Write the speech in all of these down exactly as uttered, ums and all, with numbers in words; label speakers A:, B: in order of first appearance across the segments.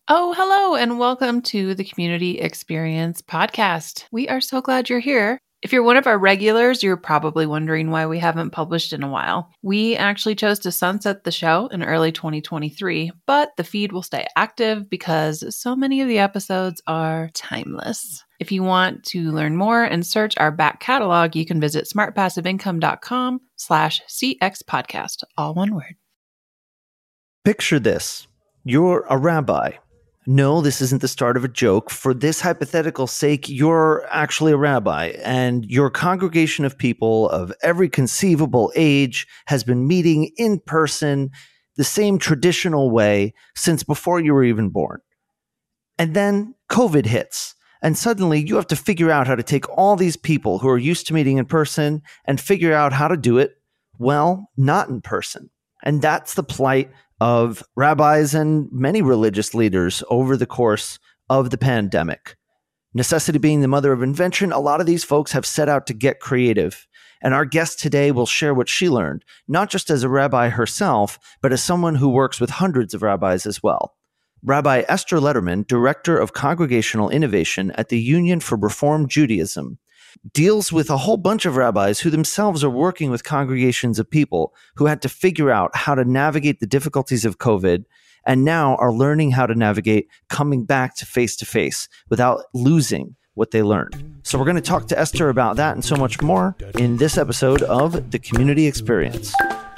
A: Oh, hello, and welcome to the Community Experience podcast. We are so glad you're here. If you're one of our regulars, you're probably wondering why we haven't published in a while. We actually chose to sunset the show in early twenty twenty-three, but the feed will stay active because so many of the episodes are timeless. If you want to learn more and search our back catalog, you can visit smartpassiveincome.com slash CX podcast, all one word.
B: Picture this. You're a rabbi. No, this isn't the start of a joke. For this hypothetical sake, you're actually a rabbi, and your congregation of people of every conceivable age has been meeting in person the same traditional way since before you were even born. And then COVID hits, and suddenly you have to figure out how to take all these people who are used to meeting in person and figure out how to do it, well, not in person. And that's the plight of rabbis and many religious leaders over the course of the pandemic. Necessity being the mother of invention, a lot of these folks have set out to get creative. And our guest today will share what she learned, not just as a rabbi herself, but as someone who works with hundreds of rabbis as well. Rabbi Esther Lederman, Director of Congregational Innovation at the Union for Reform Judaism, deals with a whole bunch of rabbis who themselves are working with congregations of people who had to figure out how to navigate the difficulties of COVID and now are learning how to navigate coming back to face-to-face without losing what they learned. So we're going to talk to Esther about that and so much more in this episode of The Community Experience.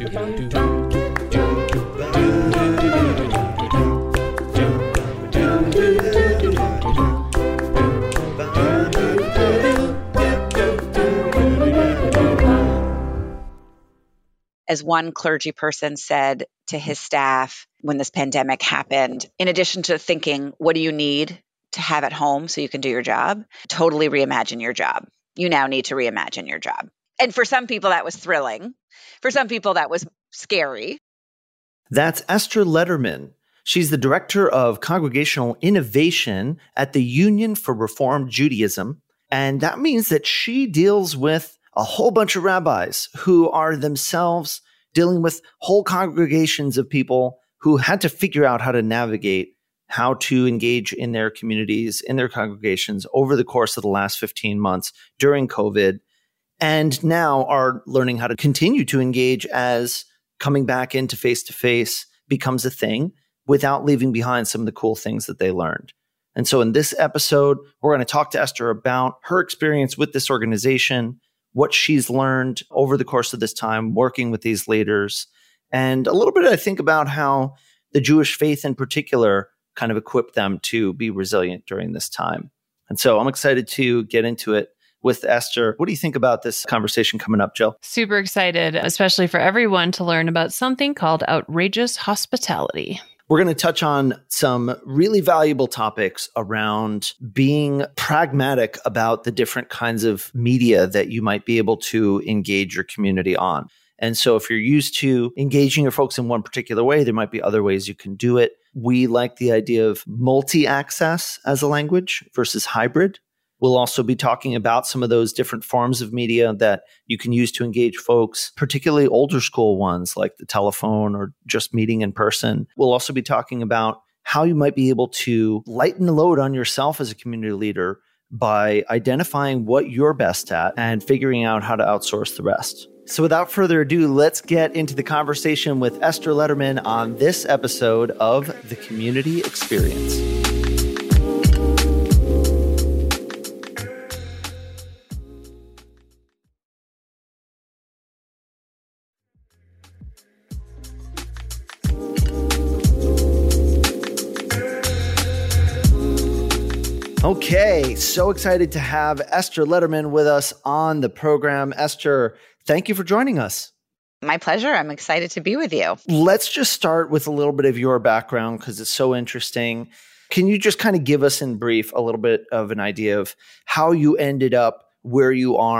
C: As one clergy person said to his staff when this pandemic happened, in addition to thinking, what do you need to have at home so you can do your job? Totally reimagine your job. You now need to reimagine your job. And for some people, that was thrilling. For some people, that was scary.
B: That's Esther Lederman. She's the Director of Congregational Innovation at the Union for Reform Judaism. And that means that she deals with a whole bunch of rabbis who are themselves dealing with whole congregations of people who had to figure out how to navigate how to engage in their communities, in their congregations over the course of the last fifteen months during COVID, and now are learning how to continue to engage as coming back into face-to-face becomes a thing without leaving behind some of the cool things that they learned. And so in this episode, we're going to talk to Esther about her experience with this organization, what she's learned over the course of this time working with these leaders, and a little bit, I think, about how the Jewish faith in particular kind of equipped them to be resilient during this time. And so I'm excited to get into it with Esther. What do you think about this conversation coming up, Jill?
A: Super excited, especially for everyone to learn about something called outrageous hospitality.
B: We're going to touch on some really valuable topics around being pragmatic about the different kinds of media that you might be able to engage your community on. And so if you're used to engaging your folks in one particular way, there might be other ways you can do it. We like the idea of multi-access as a language versus hybrid. We'll also be talking about some of those different forms of media that you can use to engage folks, particularly older school ones like the telephone or just meeting in person. We'll also be talking about how you might be able to lighten the load on yourself as a community leader by identifying what you're best at and figuring out how to outsource the rest. So without further ado, let's get into the conversation with Esther Lederman on this episode of The Community Experience. Okay, so excited to have Esther Lederman with us on the program. Esther, thank you for joining us.
C: My pleasure. I'm excited to be with you.
B: Let's just start with a little bit of your background because it's so interesting. Can you just kind of give us in brief a little bit of an idea of how you ended up where you are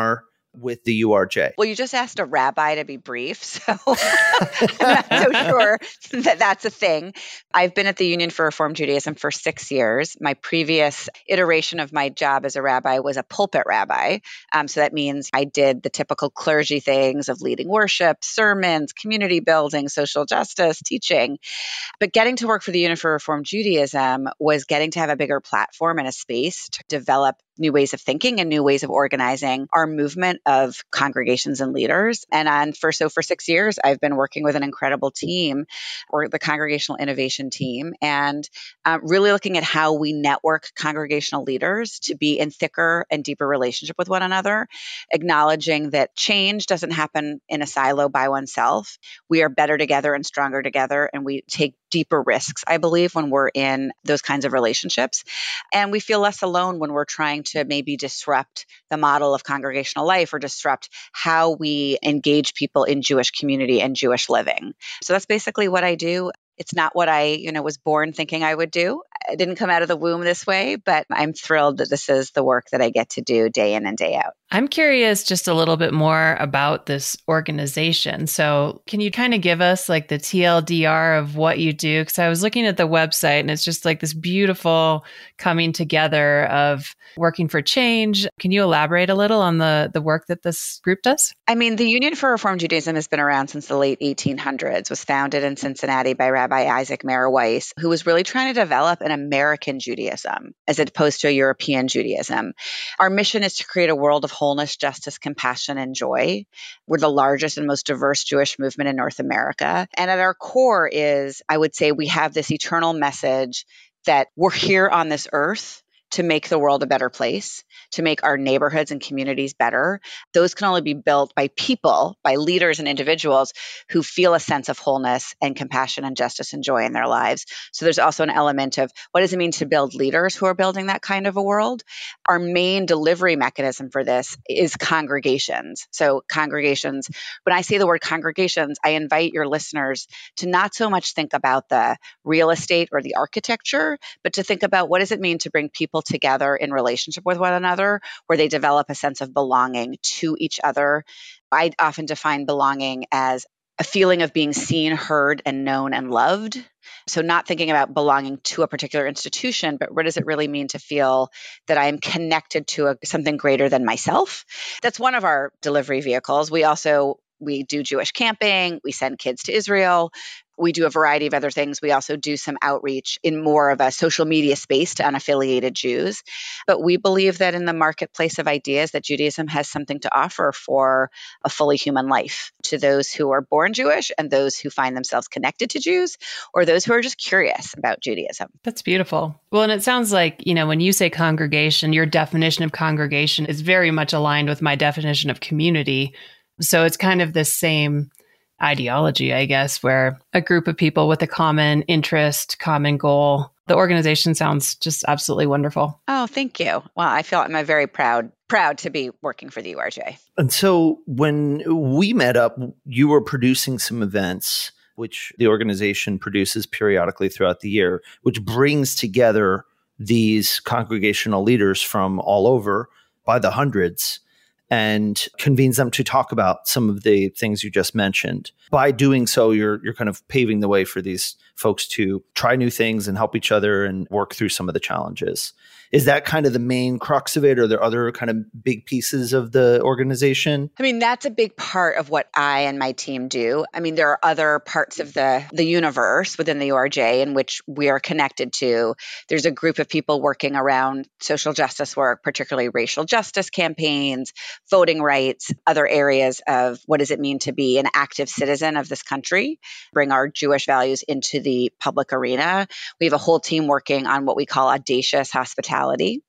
B: with the U R J?
C: Well, you just asked a rabbi to be brief, so I'm not so sure that that's a thing. I've been at the Union for Reform Judaism for six years. My previous iteration of my job as a rabbi was a pulpit rabbi. Um, so that means I did the typical clergy things of leading worship, sermons, community building, social justice, teaching. But getting to work for the Union for Reform Judaism was getting to have a bigger platform and a space to develop new ways of thinking and new ways of organizing our movement of congregations and leaders. And on for so for six years, I've been working with an incredible team, or the Congregational Innovation Team, and uh, really looking at how we network congregational leaders to be in thicker and deeper relationship with one another, acknowledging that change doesn't happen in a silo by oneself. We are better together and stronger together, and we take deeper risks, I believe, when we're in those kinds of relationships. And we feel less alone when we're trying to maybe disrupt the model of congregational life or disrupt how we engage people in Jewish community and Jewish living. So that's basically what I do. It's not what I, you know, was born thinking I would do. I didn't come out of the womb this way, but I'm thrilled that this is the work that I get to do day in and day out.
A: I'm curious just a little bit more about this organization. So can you kind of give us like the T L D R of what you do? Because I was looking at the website and it's just like this beautiful coming together of working for change. Can you elaborate a little on the, the work that this group does?
C: I mean, the Union for Reform Judaism has been around since the late eighteen hundreds, was founded in Cincinnati by Rabbi Isaac Mayer Weiss, who was really trying to develop an American Judaism as opposed to a European Judaism. Our mission is to create a world of wholeness, justice, compassion, and joy. We're the largest and most diverse Jewish movement in North America. And at our core is, I would say, we have this eternal message that we're here on this earth to make the world a better place, to make our neighborhoods and communities better. Those can only be built by people, by leaders and individuals who feel a sense of wholeness and compassion and justice and joy in their lives. So there's also an element of what does it mean to build leaders who are building that kind of a world? Our main delivery mechanism for this is congregations. So congregations, when I say the word congregations, I invite your listeners to not so much think about the real estate or the architecture, but to think about what does it mean to bring people together in relationship with one another, where they develop a sense of belonging to each other. I often define belonging as a feeling of being seen, heard, and known and loved. So not thinking about belonging to a particular institution, but what does it really mean to feel that I am connected to a, something greater than myself? That's one of our delivery vehicles. We also we do Jewish camping. We send kids to Israel. We do a variety of other things. We also do some outreach in more of a social media space to unaffiliated Jews. But we believe that in the marketplace of ideas, that Judaism has something to offer for a fully human life to those who are born Jewish and those who find themselves connected to Jews, or those who are just curious about Judaism.
A: That's beautiful. Well, and it sounds like, you know, when you say congregation, your definition of congregation is very much aligned with my definition of community. So it's kind of the same ideology, I guess, where a group of people with a common interest, common goal. The organization sounds just absolutely wonderful.
C: Oh, thank you. Well, I feel I'm a very proud, proud to be working for the U R J.
B: And so when we met up, you were producing some events, which the organization produces periodically throughout the year, which brings together these congregational leaders from all over by the hundreds and convenes them to talk about some of the things you just mentioned. By doing so, you're you're kind of paving the way for these folks to try new things and help each other and work through some of the challenges. Is that kind of the main crux of it? Or are there other kind of big pieces of the organization?
C: I mean, that's a big part of what I and my team do. I mean, there are other parts of the, the universe within the U R J in which we are connected to. There's a group of people working around social justice work, particularly racial justice campaigns, voting rights, other areas of what does it mean to be an active citizen of this country, bring our Jewish values into the public arena. We have a whole team working on what we call audacious hospitality.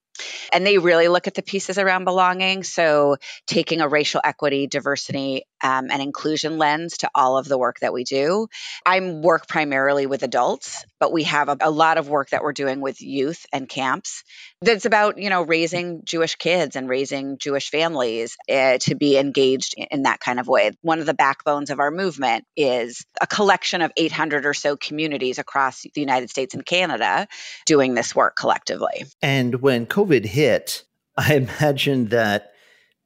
C: And they really look at the pieces around belonging. So taking a racial equity, diversity, um, and inclusion lens to all of the work that we do. I work primarily with adults, but we have a, a lot of work that we're doing with youth and camps that's about, you know, raising Jewish kids and raising Jewish families uh, to be engaged in, in that kind of way. One of the backbones of our movement is a collection of eight hundred or so communities across the United States and Canada doing this work collectively.
B: And when COVID hit, I imagine that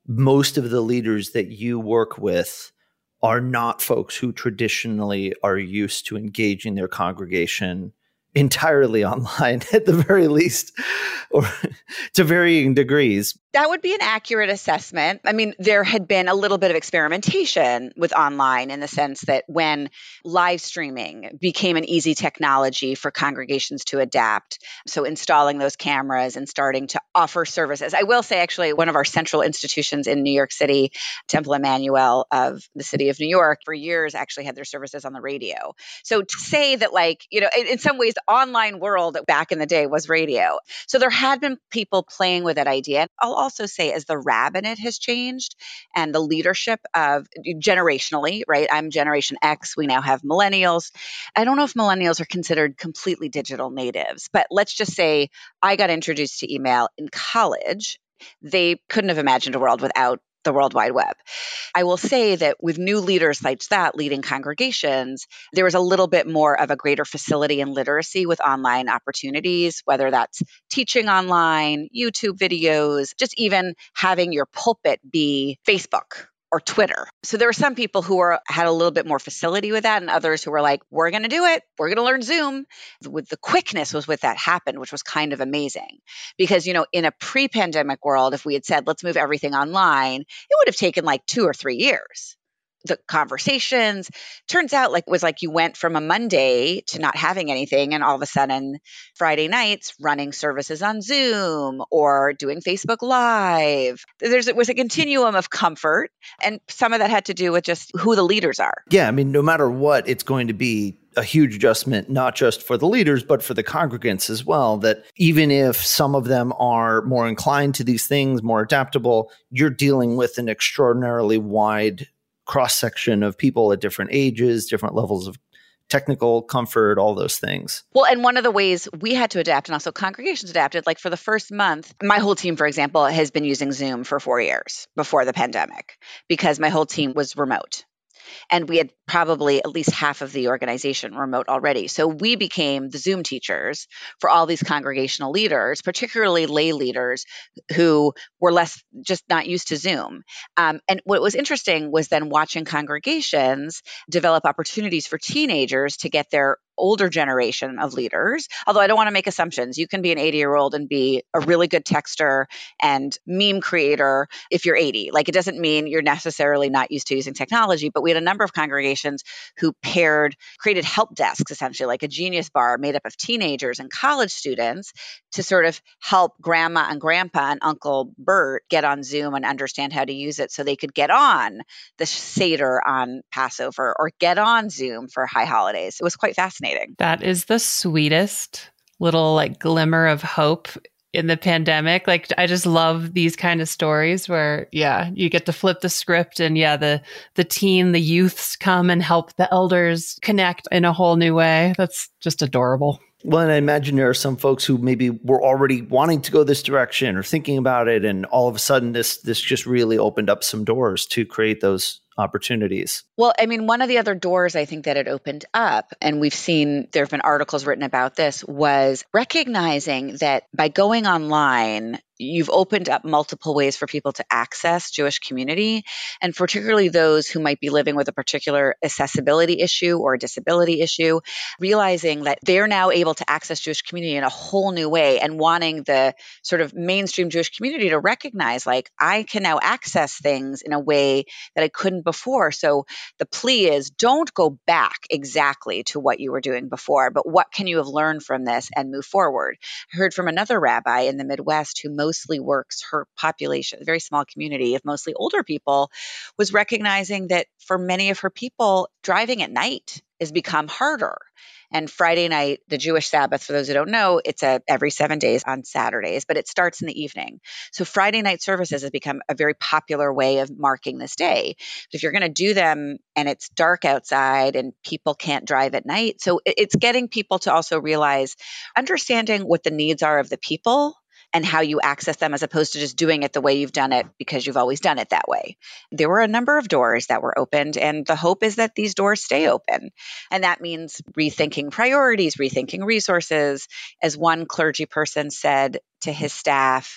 B: most of the leaders that you work with are not folks who traditionally are used to engaging their congregation entirely online, at the very least, or to varying degrees.
C: That would be an accurate assessment. I mean, there had been a little bit of experimentation with online in the sense that when live streaming became an easy technology for congregations to adapt, so installing those cameras and starting to offer services. I will say, actually, one of our central institutions in New York City, Temple Emmanuel of the city of New York, for years actually had their services on the radio. So to say that, like, you know, in, in some ways, the online world back in the day was radio. So there had been people playing with that idea. I'll also say, as the rabbinate has changed and the leadership of generationally, right? I'm Generation X. We now have millennials. I don't know if millennials are considered completely digital natives, but let's just say I got introduced to email in college. They couldn't have imagined a world without the World Wide Web. I will say that with new leaders like that leading congregations, there was a little bit more of a greater facility and literacy with online opportunities, whether that's teaching online, YouTube videos, just even having your pulpit be Facebook or Twitter. So there were some people who were had a little bit more facility with that, and others who were like, we're going to do it. We're going to learn Zoom. With the quickness was with that happened, which was kind of amazing. Because, you know, in a pre-pandemic world, if we had said, let's move everything online, it would have taken like two or three years. The conversations turns out like it was like you went from a Monday to not having anything, and all of a sudden Friday nights running services on Zoom or doing Facebook Live. There's it was a continuum of comfort, and some of that had to do with just who the leaders are.
B: Yeah, I mean, no matter what, it's going to be a huge adjustment, not just for the leaders, but for the congregants as well, that even if some of them are more inclined to these things, more adaptable, you're dealing with an extraordinarily wide cross-section of people at different ages, different levels of technical comfort, all those things.
C: Well, and one of the ways we had to adapt, and also congregations adapted, like for the first month, my whole team, for example, has been using Zoom for four years before the pandemic because my whole team was remote. And we had probably at least half of the organization remote already. So we became the Zoom teachers for all these congregational leaders, particularly lay leaders who were less, just not used to Zoom. Um, and what was interesting was then watching congregations develop opportunities for teenagers to get their older generation of leaders. Although I don't want to make assumptions. You can be an eighty-year-old and be a really good texter and meme creator if you're eighty. Like, it doesn't mean you're necessarily not used to using technology, but we had a number of congregations who paired, created help desks, essentially like a Genius Bar made up of teenagers and college students to sort of help grandma and grandpa and Uncle Bert get on Zoom and understand how to use it so they could get on the Seder on Passover or get on Zoom for high holidays. It was quite fascinating.
A: That is the sweetest little like glimmer of hope in the pandemic. Like, I just love these kind of stories where, yeah, you get to flip the script and yeah, the, the teen, the youths come and help the elders connect in a whole new way. That's just adorable.
B: Well, and I imagine there are some folks who maybe were already wanting to go this direction or thinking about it. And all of a sudden this, this just really opened up some doors to create those opportunities.
C: Well, I mean, one of the other doors I think that it opened up, and we've seen there have been articles written about this, was recognizing that by going online, you've opened up multiple ways for people to access Jewish community, and particularly those who might be living with a particular accessibility issue or a disability issue, realizing that they're now able to access Jewish community in a whole new way and wanting the sort of mainstream Jewish community to recognize, like, I can now access things in a way that I couldn't before. So the plea is, don't go back exactly to what you were doing before, but what can you have learned from this and move forward? I heard from another rabbi in the Midwest who mostly works her population, a very small community of mostly older people, was recognizing that for many of her people, driving at night has become harder. And Friday night, the Jewish Sabbath, for those who don't know, it's a, every seven days on Saturdays, but it starts in the evening. So Friday night services has become a very popular way of marking this day. But if you're going to do them and it's dark outside and people can't drive at night, so it, it's getting people to also realize, understanding what the needs are of the people and how you access them, as opposed to just doing it the way you've done it because you've always done it that way. There were a number of doors that were opened, and the hope is that these doors stay open. And that means rethinking priorities, rethinking resources. As one clergy person said to his staff,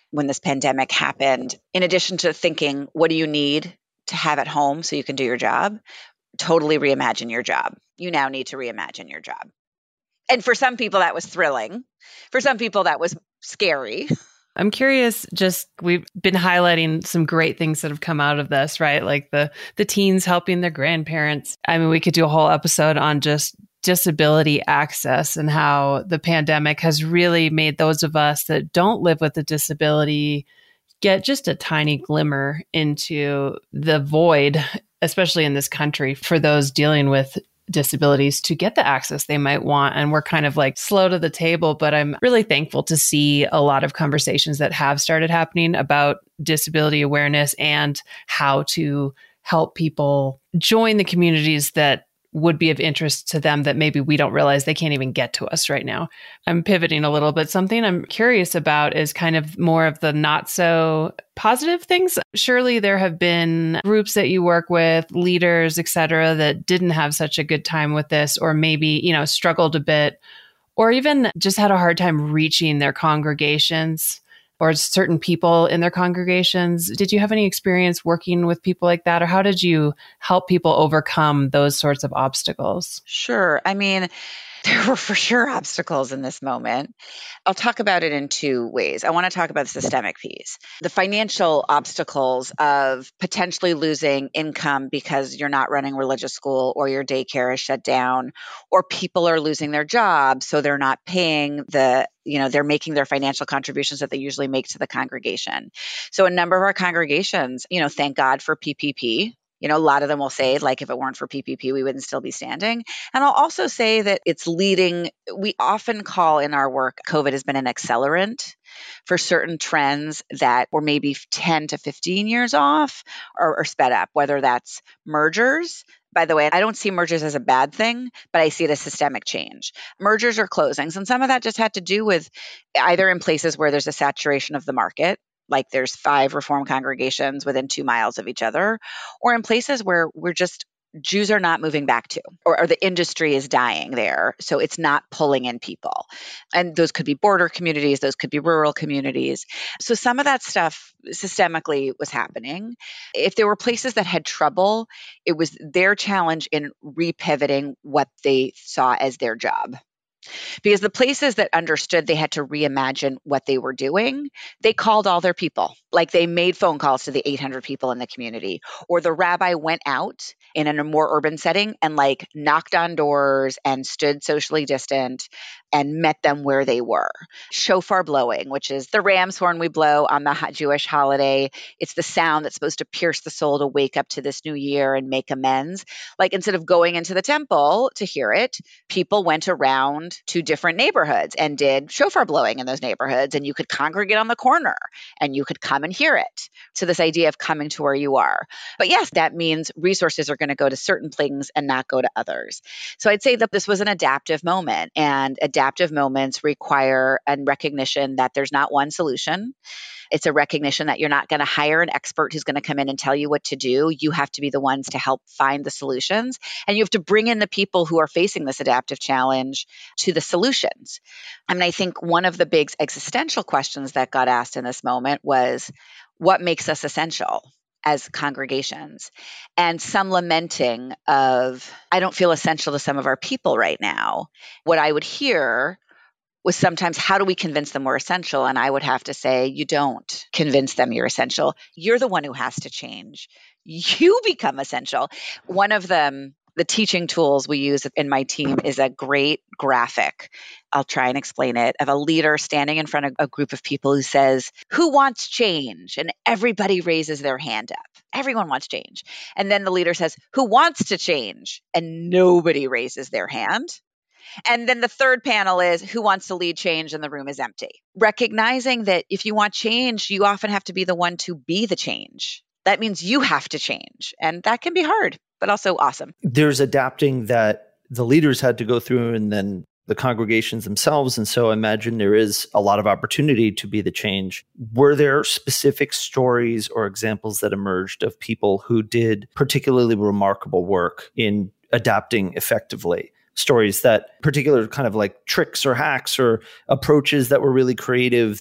C: when this pandemic happened, in addition to thinking, what do you need to have at home so you can do your job? Totally reimagine your job. You now need to reimagine your job. And for some people, that was thrilling. For some people, that was scary.
A: I'm curious, just we've been highlighting some great things that have come out of this, right? Like the the teens helping their grandparents. I mean, we could do a whole episode on just disability access and how the pandemic has really made those of us that don't live with a disability get just a tiny glimmer into the void, especially in this country, for those dealing with disabilities to get the access they might want. And we're kind of like slow to the table, but I'm really thankful to see a lot of conversations that have started happening about disability awareness and how to help people join the communities that would be of interest to them that maybe we don't realize they can't even get to us right now. I'm pivoting a little bit. Something I'm curious about is kind of more of the not so positive things. Surely there have been groups that you work with, leaders, et cetera, that didn't have such a good time with this, or maybe, you know, struggled a bit, or even just had a hard time reaching their congregations or certain people in their congregations. Did you have any experience working with people like that? Or how did you help people overcome those sorts of obstacles?
C: Sure. I mean, there were for sure obstacles in this moment. I'll talk about it in two ways. I want to talk about the systemic piece. The financial obstacles of potentially losing income because you're not running religious school or your daycare is shut down, or people are losing their jobs, so they're not paying the, you know, they're making their financial contributions that they usually make to the congregation. So a number of our congregations, you know, thank God for P P P. You know, a lot of them will say, like, if it weren't for P P P, we wouldn't still be standing. And I'll also say that it's leading, we often call in our work, COVID has been an accelerant for certain trends that were maybe ten to fifteen years off or, or sped up, whether that's mergers. By the way, I don't see mergers as a bad thing, but I see it as systemic change. Mergers or closings. And some of that just had to do with either in places where there's a saturation of the market, like there's five Reform congregations within two miles of each other, or in places where we're just, Jews are not moving back to, or, or the industry is dying there. So it's not pulling in people. And those could be border communities, those could be rural communities. So some of that stuff systemically was happening. If there were places that had trouble, it was their challenge in repivoting what they saw as their job. Because the places that understood they had to reimagine what they were doing, they called all their people. Like they made phone calls to the eight hundred people in the community, or the rabbi went out in a more urban setting and like knocked on doors and stood socially distant and met them where they were. Shofar blowing, which is the ram's horn we blow on the Jewish holiday. It's the sound that's supposed to pierce the soul to wake up to this new year and make amends. Like instead of going into the temple to hear it, people went around to different neighborhoods and did shofar blowing in those neighborhoods, and you could congregate on the corner and you could come and hear it. So this idea of coming to where you are. But yes, that means resources are going to go to certain things and not go to others. So I'd say that this was an adaptive moment, and adaptive moments require a recognition that there's not one solution. It's a recognition that you're not going to hire an expert who's going to come in and tell you what to do. You have to be the ones to help find the solutions. And you have to bring in the people who are facing this adaptive challenge to the solutions. I mean, I think one of the big existential questions that got asked in this moment was, what makes us essential as congregations? And some lamenting of, I don't feel essential to some of our people right now. What I would hear was sometimes, how do we convince them we're essential? And I would have to say, you don't convince them you're essential. You're the one who has to change. You become essential. One of them, the teaching tools we use in my team is a great graphic. I'll try and explain it, of a leader standing in front of a group of people who says, who wants change? And everybody raises their hand up. Everyone wants change. And then the leader says, who wants to change? And nobody raises their hand. And then the third panel is, who wants to lead change? And the room is empty. Recognizing that if you want change, you often have to be the one to be the change. That means you have to change. And that can be hard, but also awesome.
B: There's adapting that the leaders had to go through, and then the congregations themselves. And so I imagine there is a lot of opportunity to be the change. Were there specific stories or examples that emerged of people who did particularly remarkable work in adapting effectively? Stories that particular kind of like tricks or hacks or approaches that were really creative that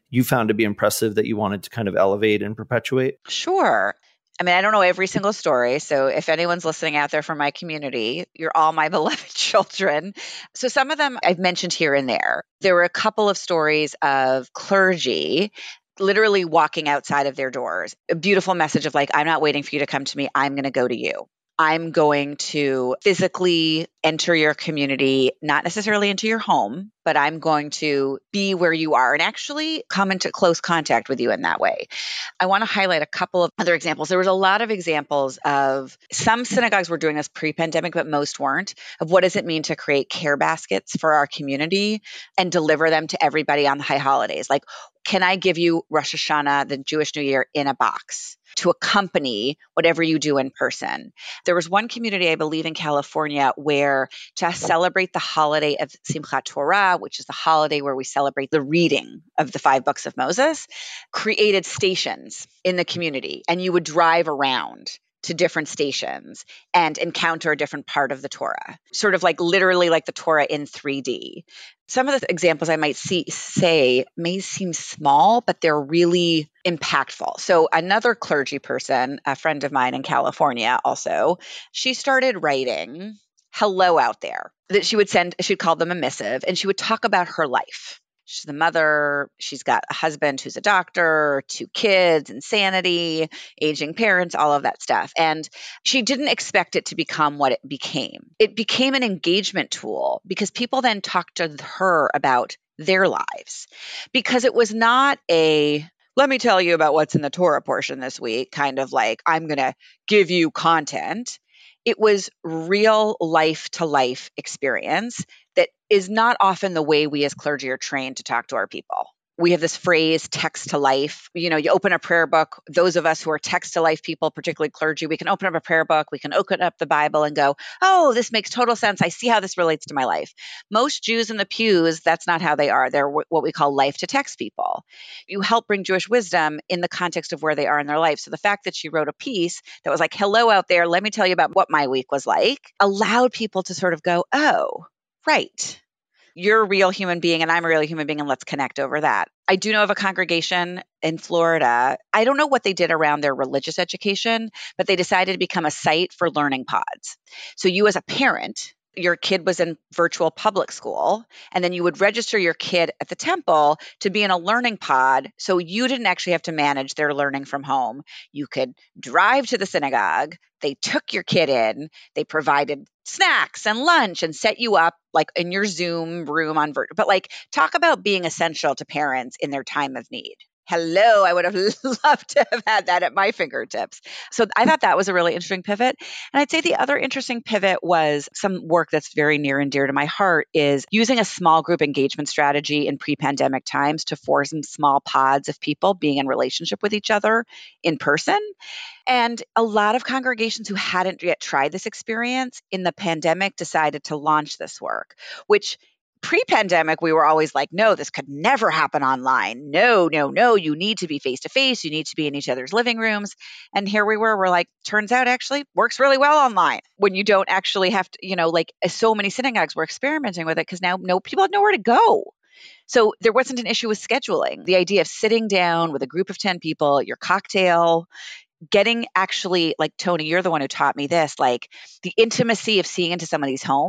B: you found to be impressive that you wanted to kind of elevate and perpetuate?
C: Sure. I mean, I don't know every single story. So if anyone's listening out there from my community, you're all my beloved children. So some of them I've mentioned here and there. There were a couple of stories of clergy literally walking outside of their doors. A beautiful message of like, I'm not waiting for you to come to me. I'm going to go to you. I'm going to physically enter your community, not necessarily into your home, but I'm going to be where you are and actually come into close contact with you in that way. I want to highlight a couple of other examples. There was a lot of examples of some synagogues were doing this pre-pandemic, but most weren't, of what does it mean to create care baskets for our community and deliver them to everybody on the high holidays. Like, can I give you Rosh Hashanah, the Jewish New Year, in a box to accompany whatever you do in person? There was one community, I believe in California, where to celebrate the holiday of Simchat Torah, which is the holiday where we celebrate the reading of the five books of Moses, created stations in the community. And you would drive around to different stations and encounter a different part of the Torah, sort of like literally like the Torah in three D. Some of the examples I might see, say may seem small, but they're really impactful. So another clergy person, a friend of mine in California also, she started writing hello out there that she would send, she'd call them a missive, and she would talk about her life. She's the mother. She's got a husband who's a doctor, two kids, insanity, aging parents, all of that stuff. And she didn't expect it to become what it became. It became an engagement tool because people then talked to her about their lives, because it was not a, let me tell you about what's in the Torah portion this week, kind of like, I'm going to give you content. It was real life to life experience that is not often the way we as clergy are trained to talk to our people. We have this phrase, text to life. You know, you open a prayer book. Those of us who are text to life people, particularly clergy, we can open up a prayer book. We can open up the Bible and go, oh, this makes total sense. I see how this relates to my life. Most Jews in the pews, that's not how they are. They're what we call life to text people. You help bring Jewish wisdom in the context of where they are in their life. So the fact that she wrote a piece that was like, hello out there, let me tell you about what my week was like, allowed people to sort of go, oh, right. You're a real human being and I'm a real human being, and let's connect over that. I do know of a congregation in Florida. I don't know what they did around their religious education, but they decided to become a site for learning pods. So you as a parent, your kid was in virtual public school, and then you would register your kid at the temple to be in a learning pod. So you didn't actually have to manage their learning from home. You could drive to the synagogue. They took your kid in. They provided snacks and lunch and set you up like in your Zoom room on virtual. But like, talk about being essential to parents in their time of need. Hello, I would have loved to have had that at my fingertips. So I thought that was a really interesting pivot. And I'd say the other interesting pivot was some work that's very near and dear to my heart is using a small group engagement strategy in pre-pandemic times to form some small pods of people being in relationship with each other in person. And a lot of congregations who hadn't yet tried this experience in the pandemic decided to launch this work, which pre-pandemic, we were always like, no, this could never happen online. No, no, no, you need to be face-to-face. You need to be in each other's living rooms. And here we were, we're like, turns out actually works really well online when you don't actually have to, you know, like so many synagogues were experimenting with it because now no people have nowhere to go. So there wasn't an issue with scheduling. The idea of sitting down with a group of ten people, your cocktail, getting actually, like Tony, you're the one who taught me this, like the intimacy of seeing into somebody's home.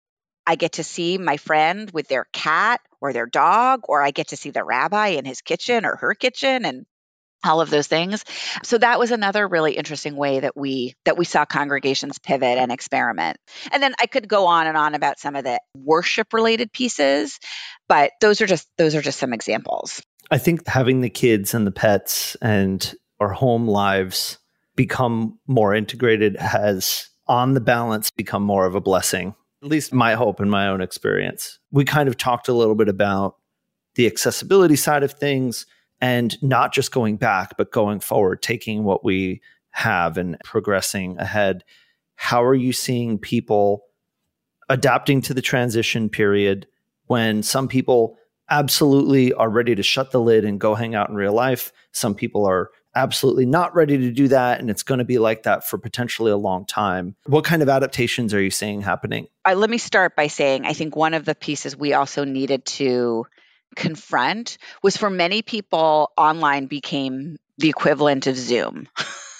C: I get to see my friend with their cat or their dog, or I get to see the rabbi in his kitchen or her kitchen and all of those things. So that was another really interesting way that we that we saw congregations pivot and experiment. And then I could go on and on about some of the worship related pieces, but those are just those are just some examples.
B: I think having the kids and the pets and our home lives become more integrated has, on the balance, become more of a blessing. At least my hope and my own experience. We kind of talked a little bit about the accessibility side of things and not just going back, but going forward, taking what we have and progressing ahead. How are you seeing people adapting to the transition period when some people absolutely are ready to shut the lid and go hang out in real life? Some people are absolutely not ready to do that, and it's going to be like that for potentially a long time. What kind of adaptations are you seeing happening?
C: Uh, let me start by saying I think one of the pieces we also needed to confront was for many people, online became the equivalent of Zoom.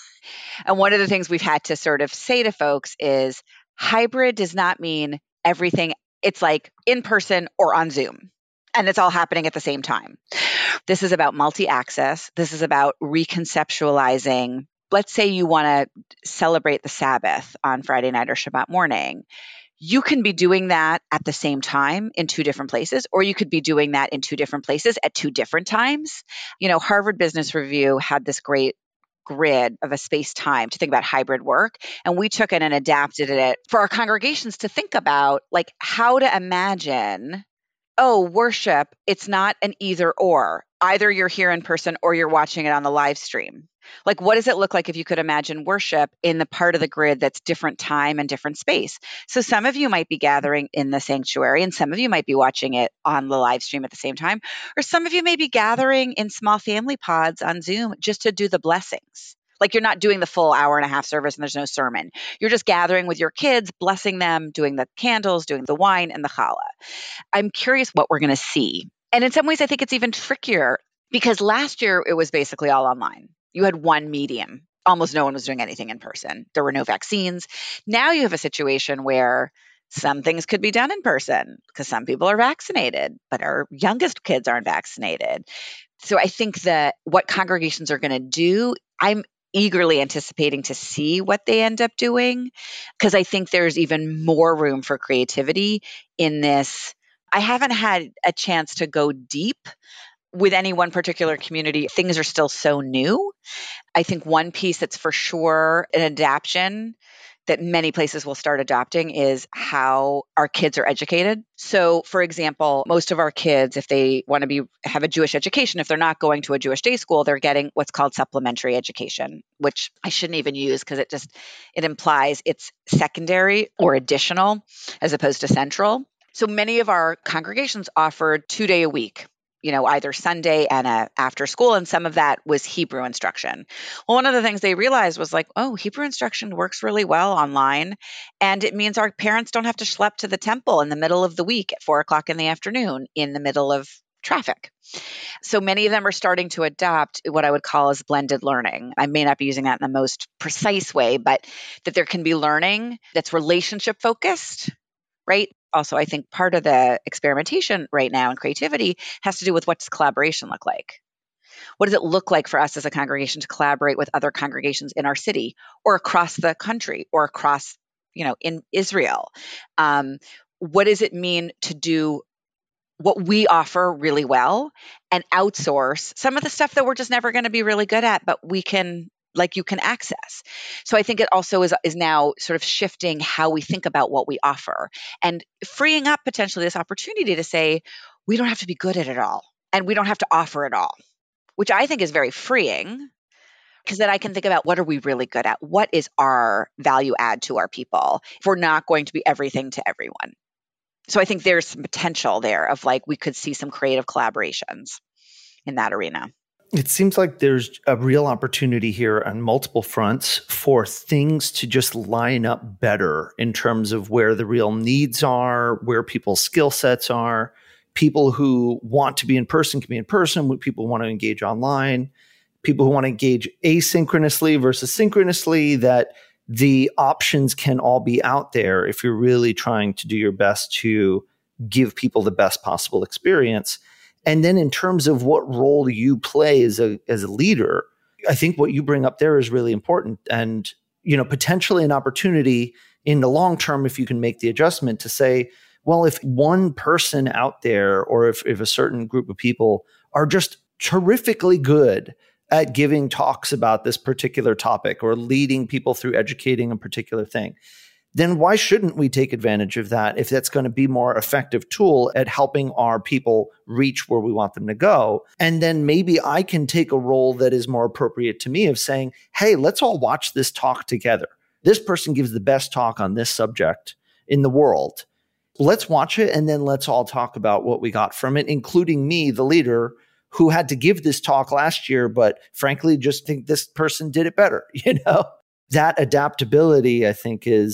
C: And one of the things we've had to sort of say to folks is hybrid does not mean everything. It's like in person or on Zoom. And it's all happening at the same time. This is about multi-access. This is about reconceptualizing. Let's say you want to celebrate the Sabbath on Friday night or Shabbat morning. You can be doing that at the same time in two different places, or you could be doing that in two different places at two different times. You know, Harvard Business Review had this great grid of a space-time to think about hybrid work. And we took it and adapted it for our congregations to think about, like, how to imagine, oh, worship, it's not an either or. Either you're here in person or you're watching it on the live stream. Like, what does it look like if you could imagine worship in the part of the grid that's different time and different space? So some of you might be gathering in the sanctuary, and some of you might be watching it on the live stream at the same time. Or some of you may be gathering in small family pods on Zoom just to do the blessings. Like, you're not doing the full hour and a half service and there's no sermon. You're just gathering with your kids, blessing them, doing the candles, doing the wine and the challah. I'm curious what we're going to see. And in some ways, I think it's even trickier because last year it was basically all online. You had one medium. Almost no one was doing anything in person. There were no vaccines. Now you have a situation where some things could be done in person because some people are vaccinated, but our youngest kids aren't vaccinated. So I think that what congregations are going to do, I'm eagerly anticipating to see what they end up doing, because I think there's even more room for creativity in this. I haven't had a chance to go deep with any one particular community. Things are still so new. I think one piece that's for sure an adaptation that many places will start adopting is how our kids are educated. So, for example, most of our kids, if they want to be have a Jewish education, if they're not going to a Jewish day school, they're getting what's called supplementary education, which I shouldn't even use because it just it implies it's secondary or additional as opposed to central. So many of our congregations offered two day a week, you know, either Sunday and a after school. And some of that was Hebrew instruction. Well, one of the things they realized was like, oh, Hebrew instruction works really well online. And it means our parents don't have to schlep to the temple in the middle of the week at four o'clock in the afternoon in the middle of traffic. So many of them are starting to adopt what I would call as blended learning. I may not be using that in the most precise way, but that there can be learning that's relationship focused, right? Also, I think part of the experimentation right now and creativity has to do with what does collaboration look like? What does it look like for us as a congregation to collaborate with other congregations in our city or across the country or across, you know, in Israel? Um, what does it mean to do what we offer really well and outsource some of the stuff that we're just never going to be really good at, but we can like you can access. So I think it also is, is now sort of shifting how we think about what we offer and freeing up potentially this opportunity to say, we don't have to be good at it all and we don't have to offer it all, which I think is very freeing because then I can think about what are we really good at? What is our value add to our people if we're not going to be everything to everyone? So I think there's some potential there of like we could see some creative collaborations in that arena.
B: It seems like there's a real opportunity here on multiple fronts for things to just line up better in terms of where the real needs are, where people's skill sets are. People who want to be in person can be in person, people who want to engage online, people who want to engage asynchronously versus synchronously, that the options can all be out there if you're really trying to do your best to give people the best possible experience. And then in terms of what role you play as a as a leader, I think what you bring up there is really important and, you know, potentially an opportunity in the long term if you can make the adjustment to say, well, if one person out there or if, if a certain group of people are just terrifically good at giving talks about this particular topic or leading people through educating a particular thing, then why shouldn't we take advantage of that if that's going to be a more effective tool at helping our people reach where we want them to go? And then maybe I can take a role that is more appropriate to me of saying, hey, let's all watch this talk together. This person gives the best talk on this subject in the world. Let's watch it and then let's all talk about what we got from it, including me, the leader, who had to give this talk last year, but frankly, just think this person did it better, you know? That adaptability, I think, is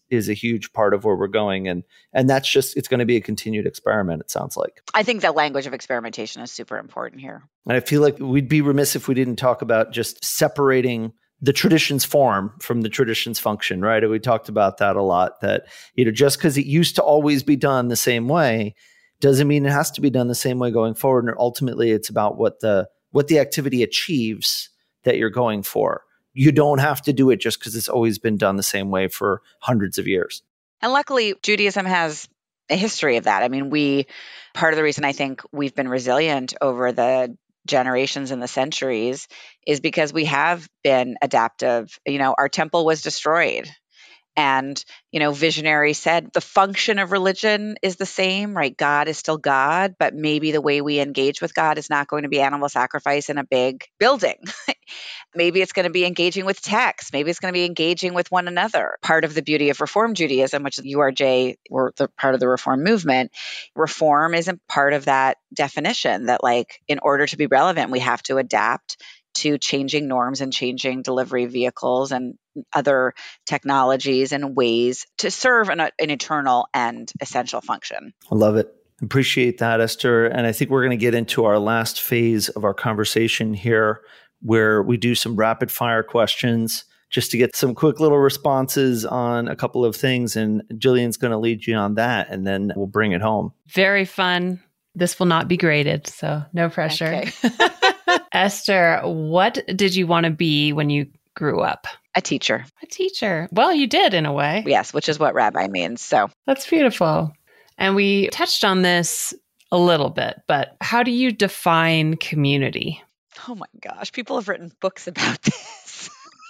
B: is a huge part of where we're going. And and that's just, it's going to be a continued experiment, it sounds like.
C: I think that language of experimentation is super important here.
B: And I feel like we'd be remiss if we didn't talk about just separating the tradition's form from the tradition's function, right? And we talked about that a lot, that, you know, just because it used to always be done the same way doesn't mean it has to be done the same way going forward. And ultimately it's about what the what the activity achieves that you're going for. You don't have to do it just because it's always been done the same way for hundreds of years.
C: And luckily, Judaism has a history of that. I mean, we, part of the reason I think we've been resilient over the generations and the centuries is because we have been adaptive. You know, our temple was destroyed. And, you know, visionary said the function of religion is the same, right? God is still God, but maybe the way we engage with God is not going to be animal sacrifice in a big building. Maybe it's going to be engaging with text. Maybe it's going to be engaging with one another. Part of the beauty of Reform Judaism, which U R J were the part of the Reform movement, reform isn't part of that definition that, like, in order to be relevant, we have to adapt to changing norms and changing delivery vehicles and other technologies and ways to serve an, an eternal and essential function.
B: I love it. Appreciate that, Esther. And I think we're going to get into our last phase of our conversation here, where we do some rapid fire questions just to get some quick little responses on a couple of things. And Jillian's going to lead you on that, and then we'll bring it home.
A: Very fun. This will not be graded, so no pressure. Okay. Esther, what did you want to be when you grew up?
C: A teacher.
A: A teacher. Well, you did in a way.
C: Yes, which is what rabbi means. So
A: that's beautiful. And we touched on this a little bit, but how do you define community?
C: Oh my gosh, people have written books about this.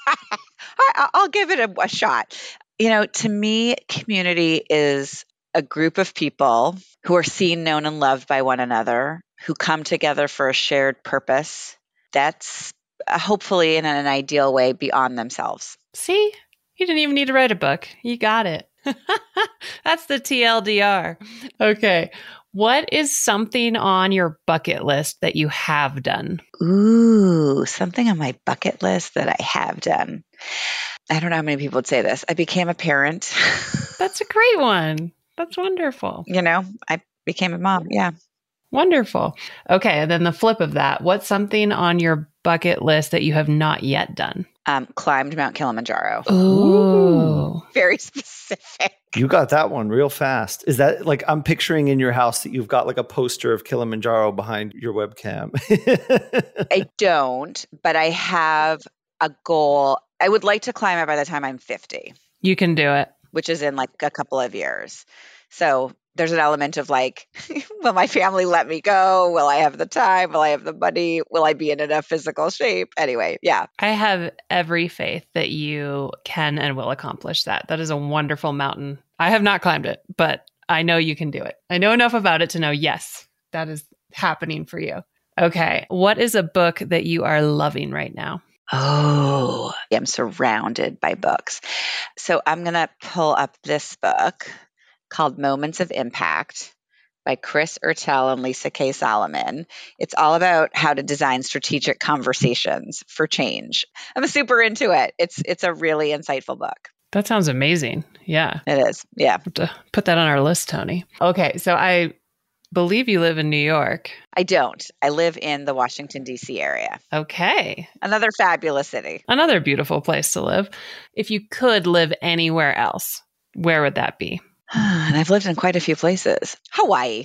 C: I, I'll give it a, a shot. You know, to me, community is a group of people who are seen, known, and loved by one another, who come together for a shared purpose that's uh, hopefully in an ideal way beyond themselves.
A: See, you didn't even need to write a book. You got it. That's the T L D R. Okay. What is something on your bucket list that you have done?
C: Ooh, something on my bucket list that I have done. I don't know how many people would say this. I became a parent.
A: That's a great one. That's wonderful.
C: You know, I became a mom. Yeah.
A: Wonderful. Okay. And then the flip of that, what's something on your bucket list that you have not yet done?
C: Um, climbed Mount Kilimanjaro.
A: Ooh.
C: Very specific.
B: You got that one real fast. Is that like, I'm picturing in your house that you've got like a poster of Kilimanjaro behind your webcam.
C: I don't, but I have a goal. I would like to climb it by the time I'm fifty.
A: You can do it.
C: Which is in like a couple of years. So there's an element of like, will my family let me go? Will I have the time? Will I have the money? Will I be in enough physical shape? Anyway, yeah.
A: I have every faith that you can and will accomplish that. That is a wonderful mountain. I have not climbed it, but I know you can do it. I know enough about it to know, yes, that is happening for you. Okay. What is a book that you are loving right now?
C: Oh, I'm surrounded by books. So I'm going to pull up this book called Moments of Impact by Chris Ertel and Lisa K. Solomon. It's all about how to design strategic conversations for change. I'm super into it. It's it's a really insightful book.
A: That sounds amazing. Yeah.
C: It is. Yeah.
A: Have to put that on our list, Tony. Okay. So I believe you live in New York.
C: I don't. I live in the Washington, D C area.
A: Okay.
C: Another fabulous city.
A: Another beautiful place to live. If you could live anywhere else, where would that be?
C: And I've lived in quite a few places. Hawaii.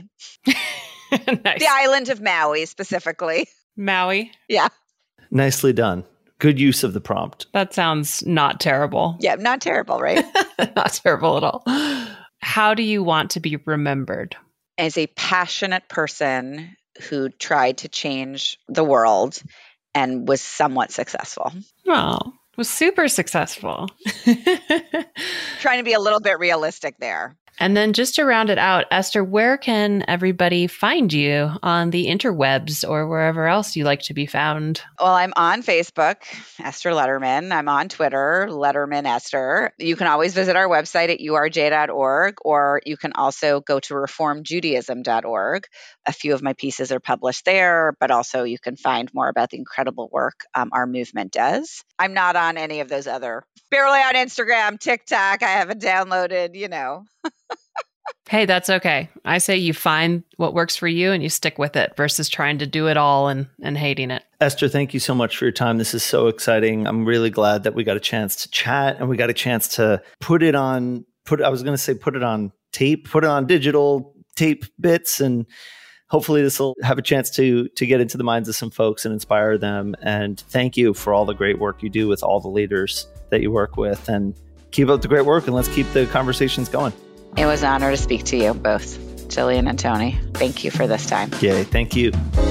A: Nice.
C: The island of Maui, specifically.
A: Maui?
C: Yeah.
B: Nicely done. Good use of the prompt.
A: That sounds not terrible.
C: Yeah, not terrible, right?
A: Not terrible at all. How do you want to be remembered?
C: As a passionate person who tried to change the world and was somewhat successful.
A: Oh, was super successful.
C: Trying to be a little bit realistic there.
A: And then just to round it out, Esther, where can everybody find you on the interwebs or wherever else you like to be found?
C: Well, I'm on Facebook, Esther Letterman. I'm on Twitter, Letterman Esther. You can always visit our website at U R J dot org, or you can also go to reform judaism dot org. A few of my pieces are published there, but also you can find more about the incredible work um, our movement does. I'm not on any of those other, barely on Instagram, TikTok. I haven't downloaded, you know.
A: Hey, that's okay. I say you find what works for you and you stick with it versus trying to do it all and, and hating it.
B: Esther, thank you so much for your time. This is so exciting. I'm really glad that we got a chance to chat and we got a chance to put it on, put, I was going to say, put it on tape, put it on digital tape bits, and hopefully this will have a chance to, to get into the minds of some folks and inspire them. And thank you for all the great work you do with all the leaders that you work with, and keep up the great work, and let's keep the conversations going.
C: It was an honor to speak to you both, Jillian and Tony. Thank you for this time.
B: Yay, thank you.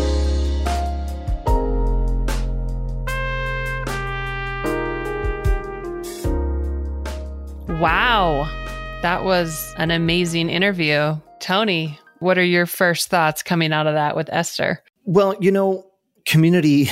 A: Wow, that was an amazing interview. Tony, what are your first thoughts coming out of that with Esther?
B: Well, you know, community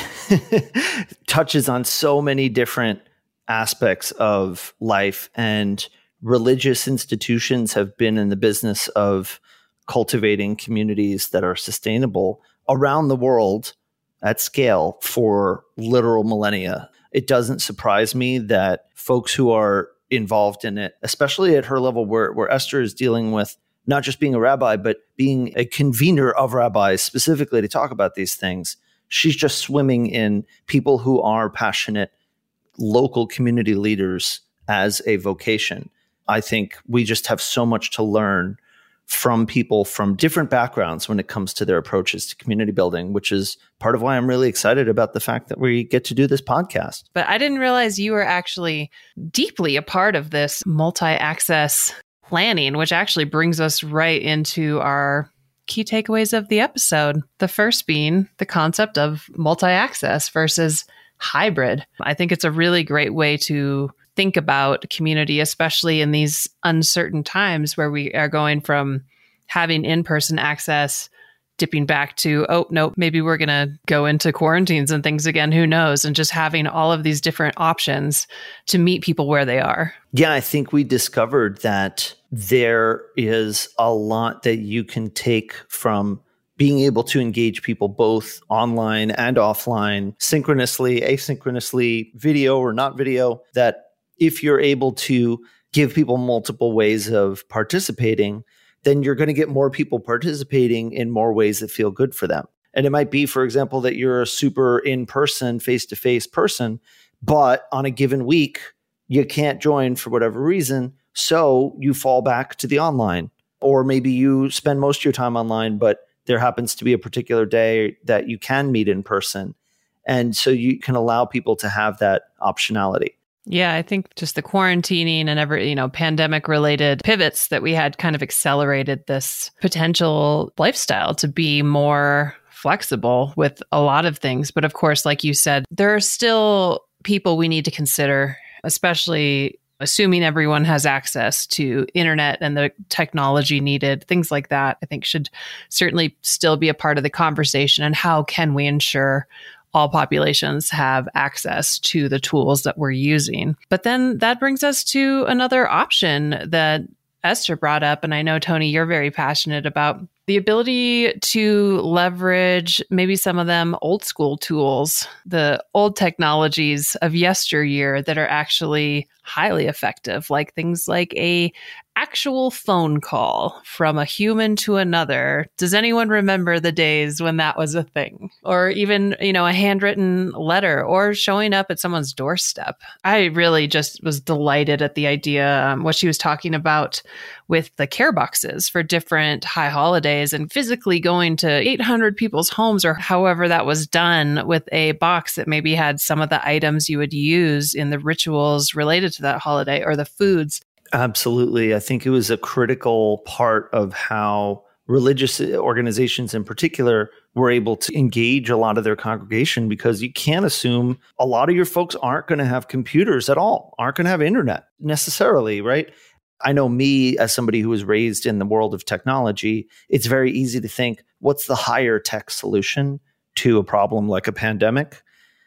B: touches on so many different aspects of life, and religious institutions have been in the business of cultivating communities that are sustainable around the world at scale for literal millennia. It doesn't surprise me that folks who are involved in it, especially at her level where, where Esther is dealing with not just being a rabbi, but being a convener of rabbis specifically to talk about these things, she's just swimming in people who are passionate local community leaders as a vocation. I think we just have so much to learn from people from different backgrounds when it comes to their approaches to community building, which is part of why I'm really excited about the fact that we get to do this podcast.
A: But I didn't realize you were actually deeply a part of this multi-access planning, which actually brings us right into our key takeaways of the episode. The first being the concept of multi-access versus hybrid. I think it's a really great way to think about community, especially in these uncertain times where we are going from having in-person access, dipping back to, oh, no, maybe we're going to go into quarantines and things again, who knows, and just having all of these different options to meet people where they are.
B: Yeah, I think we discovered that there is a lot that you can take from being able to engage people both online and offline, synchronously, asynchronously, video or not video, that if you're able to give people multiple ways of participating, then you're going to get more people participating in more ways that feel good for them. And it might be, for example, that you're a super in-person, face-to-face person, but on a given week, you can't join for whatever reason. So you fall back to the online, or maybe you spend most of your time online, but there happens to be a particular day that you can meet in person. And so you can allow people to have that optionality.
A: Yeah, I think just the quarantining and every, you know, pandemic related pivots that we had kind of accelerated this potential lifestyle to be more flexible with a lot of things. But of course, like you said, there are still people we need to consider, especially assuming everyone has access to internet and the technology needed, things like that, I think should certainly still be a part of the conversation. And how can we ensure all populations have access to the tools that we're using? But then that brings us to another option that Esther brought up. And I know, Tony, you're very passionate about the ability to leverage maybe some of them old school tools, the old technologies of yesteryear that are actually highly effective, like things like a actual phone call from a human to another. Does anyone remember the days when that was a thing? Or even, you know, a handwritten letter or showing up at someone's doorstep. I really just was delighted at the idea, um, what she was talking about with the care boxes for different high holidays and physically going to eight hundred people's homes or however that was done with a box that maybe had some of the items you would use in the rituals related to that holiday or the foods.
B: Absolutely. I think it was a critical part of how religious organizations in particular were able to engage a lot of their congregation, because you can't assume a lot of your folks aren't going to have computers at all, aren't going to have internet necessarily, right? I know me as somebody who was raised in the world of technology, it's very easy to think, what's the higher tech solution to a problem like a pandemic?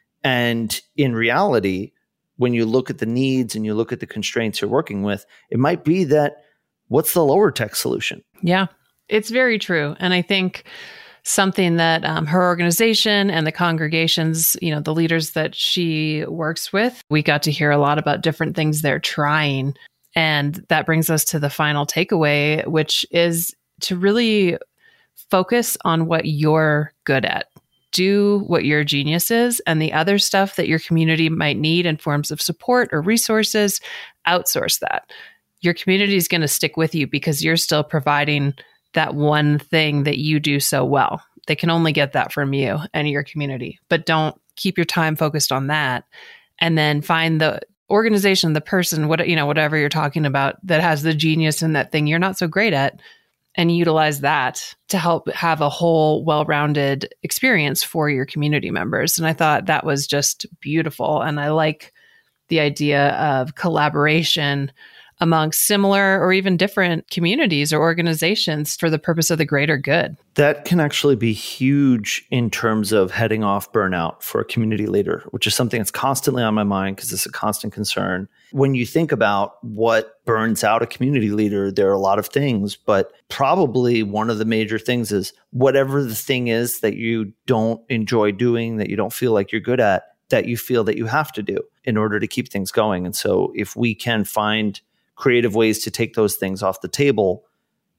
B: And in reality, when you look at the needs and you look at the constraints you're working with, it might be that what's the lower tech solution?
A: Yeah, it's very true. And I think something that um, her organization and the congregations, you know, the leaders that she works with, we got to hear a lot about different things they're trying. And that brings us to the final takeaway, which is to really focus on what you're good at. Do what your genius is, and the other stuff that your community might need in forms of support or resources, outsource that. Your community is going to stick with you because you're still providing that one thing that you do so well. They can only get that from you and your community, but don't keep your time focused on that. And then find the organization, the person, what, you know, whatever you're talking about that has the genius in that thing you're not so great at, and utilize that to help have a whole well-rounded experience for your community members. And I thought that was just beautiful. And I like the idea of collaboration amongst similar or even different communities or organizations for the purpose of the greater good.
B: That can actually be huge in terms of heading off burnout for a community leader, which is something that's constantly on my mind because it's a constant concern. When you think about what burns out a community leader, there are a lot of things, but probably one of the major things is whatever the thing is that you don't enjoy doing, that you don't feel like you're good at, that you feel that you have to do in order to keep things going. And so if we can find creative ways to take those things off the table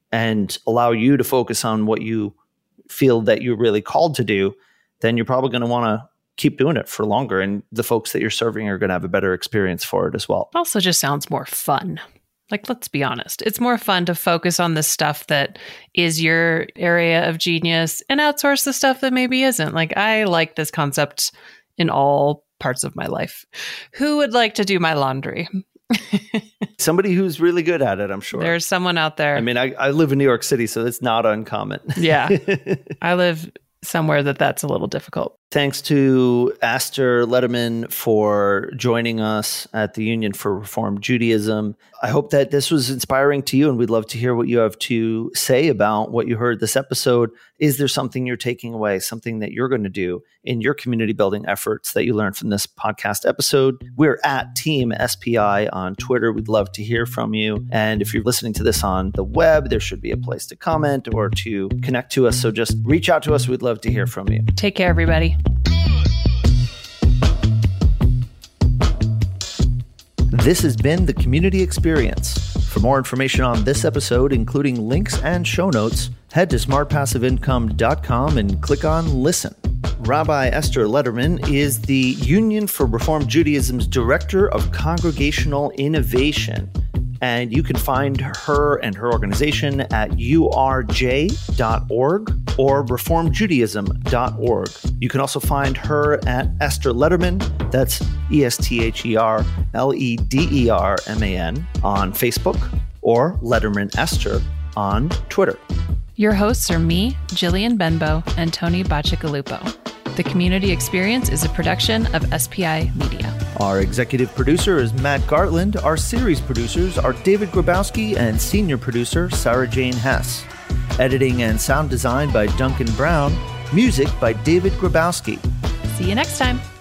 B: and allow you to focus on what you feel that you're really called to do, then you're probably going to want to keep doing it for longer. And the folks that you're serving are going to have a better experience for it as well.
A: It also just sounds more fun. Like, let's be honest. It's more fun to focus on the stuff that is your area of genius and outsource the stuff that maybe isn't. Like, I like this concept in all parts of my life. Who would like to do my laundry?
B: Somebody who's really good at it, I'm sure.
A: There's someone out there.
B: I mean, I, I live in New York City, so it's not uncommon.
A: Yeah. I live somewhere that that's a little difficult.
B: Thanks to Esther Lederman for joining us at the Union for Reformed Judaism. I hope that this was inspiring to you, and we'd love to hear what you have to say about what you heard this episode. Is there something you're taking away, something that you're going to do in your community building efforts that you learned from this podcast episode? We're at Team S P I on Twitter. We'd love to hear from you. And if you're listening to this on the web, there should be a place to comment or to connect to us. So just reach out to us. We'd love to hear from you.
A: Take care, everybody.
B: This has been The Community Experience. For more information on this episode, including links and show notes, head to smart passive income dot com and click on Listen. Rabbi Esther Lederman is the Union for Reformed Judaism's Director of Congregational Innovation. And you can find her and her organization at U R J dot org or reformed judaism dot org. You can also find her at Esther Lederman, that's E S T H E R L E D E R M A N, on Facebook, or Lederman Esther on Twitter.
A: Your hosts are me, Jillian Benbow, and Tony Bacigalupo. The Community Experience is a production of S P I Media.
B: Our executive producer is Matt Gartland. Our series producers are David Grabowski and senior producer Sarah Jane Hess. Editing and sound design by Duncan Brown. Music by David Grabowski.
A: See you next time.